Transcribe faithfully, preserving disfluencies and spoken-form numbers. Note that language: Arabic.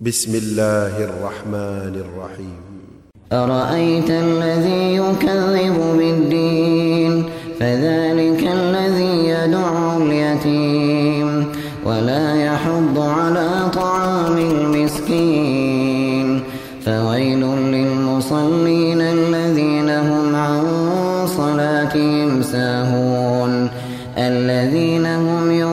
بسم الله الرحمن الرحيم. أرأيت الذي يكذب بالدين فذلك الذي يدع اليتيم ولا يحض على طعام المسكين فويل للمصلين الذين هم عن صلاتهم ساهون الذين هم